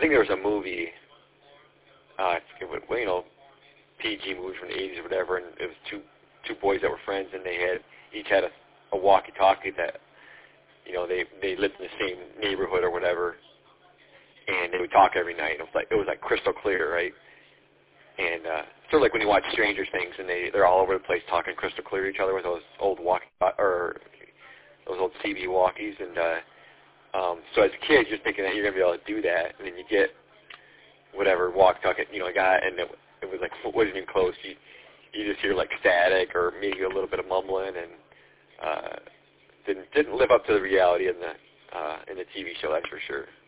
think there was a movie, I forget what, PG movie from the 80s or whatever, and it was two boys that were friends, and they each had a walkie-talkie that, they lived in the same neighborhood or whatever, and they would talk every night. It was like crystal clear, right? And sort of like when you watch Stranger Things, and they're all over the place talking crystal clear to each other with those old those old CB walkies. And so as a kid, you're thinking that you're gonna be able to do that, and then you get whatever walkie-talkie, got, and it was like it wasn't even close. You just hear like static or maybe a little bit of mumbling, and didn't live up to the reality in the TV show, that's for sure.